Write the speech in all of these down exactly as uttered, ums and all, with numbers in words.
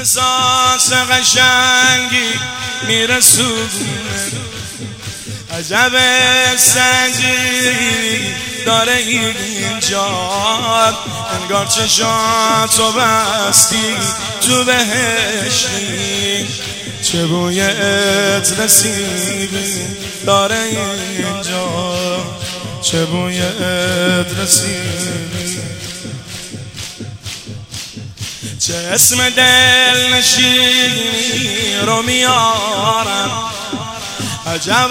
احساس قشنگی میرسونه، عجب سنجی داره اینجا، انگار چشاتو بستی تو بهشتی، چه بوی عطر سیبی داره اینجا، چه بوی عطر سیبی، چه اسم دل نشینی رو میارم، عجب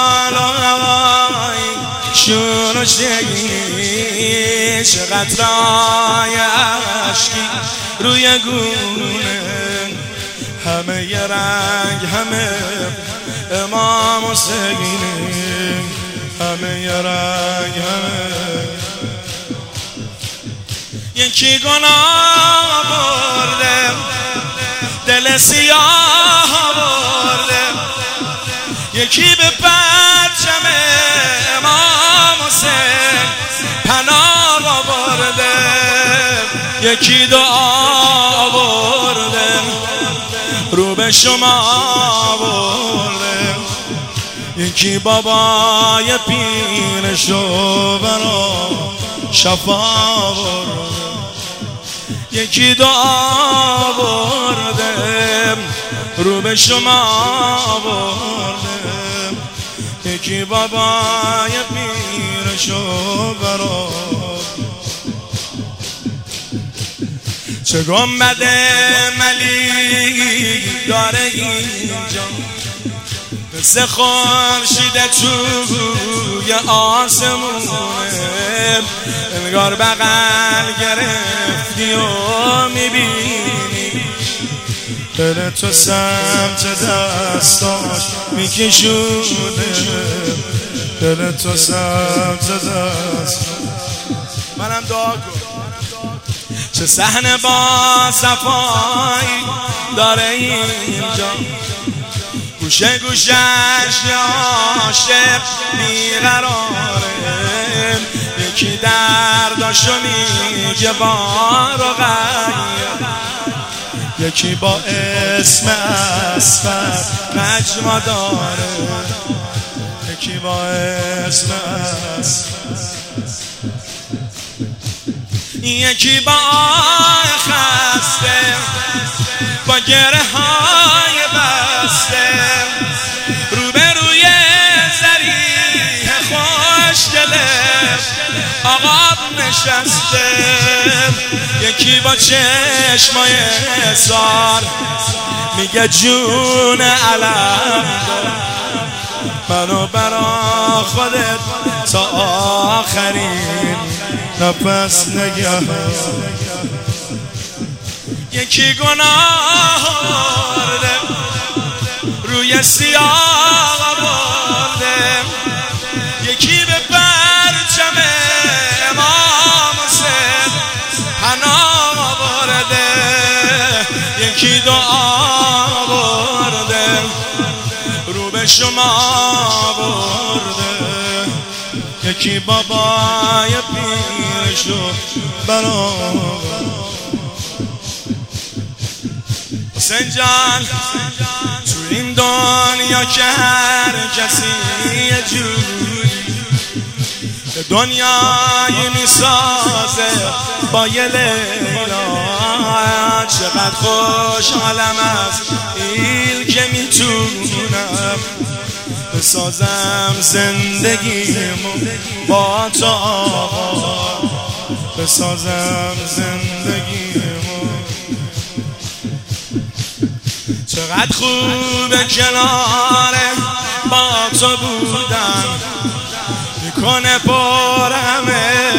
آلای شور و شگی، چه قطرهای عشقی روی گونه، همه ی رنگ همه امام حسینی، همه ی رنگ همه. یکی گناه برده دل سیاه برده، یکی به پرچم امام حسین پناه آورده، یکی دعا برده رو به شما برده، یکی بابای پیرشو برا شفا برده، یکی دعا برده رو به شما برده، یکی بابای پیرشو برا. چه گنبد ملیک داره اینجا، مثل خورشید توی آسمونه، انگار بغل گرفتی و میبینی دل تو سمت دستاش میکشونه، دل تو سمت دست. منم دعا کن. چه صحنه با صفایی داره اینجا، گوشه گوشش عاشق بیقراره، یکی درداشو میگه بارو غیر، یکی با اسم اصفر نجما داره، یکی با اسم اصفر، یکی با خسته با گره های بسته، روبروی زریح خوشگله آقا نشسته، یکی با چشمای سار میگه جون علم منو برا خودت تا آخرین نفس نگه. یکی گناه برده روی سیاه برده، یکی به پرچم امام حسین پناه برده، یکی دعا برده رو به شما برده، یکی بابای پیرشو برا. حسین جان تو این دنیا که هر کسی یه جوری به دنیایی میسازه با یه لیلا، چقدر خوشحالم از این که میتونم بسازم زندگیمو با تو آقا، بسازم زندگیمو. چقدر خوبه کنار با تو بودم، میکنه پر همه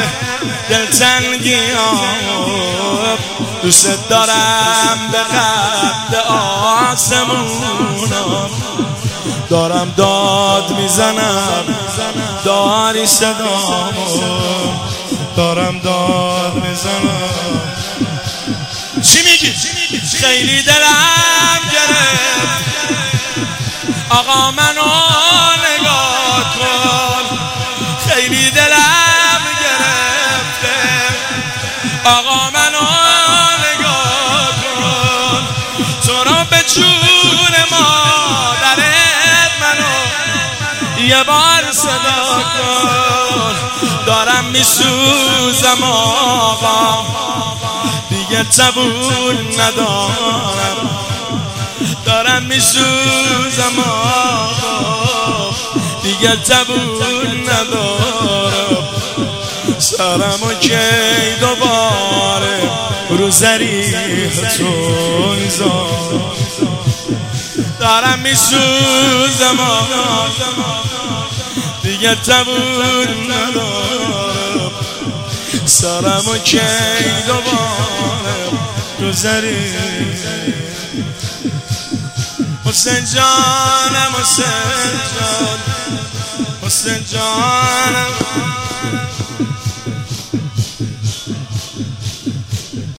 دلتنگیام، دوست دارم به قد آسمونم، دارم داد میزنم داری صدامو، دارم داد میزنم. چی میگی؟ خیلی دلم گرفت آقا منو نگاه کن، خیلی دلم گرفته آقا منو نگاه کن، میسوزم آقا، دیگه زبون ندارم. دارم میسوزم آقا، دیگه زبون ندارم. سرمو کی دوباره رو زریح تو میذارم. دارم میسوزم آقا، دیگه زبون ندارم. سرمو کی دوباره رو زریح. حسین جانم حسین جان، حسین جانم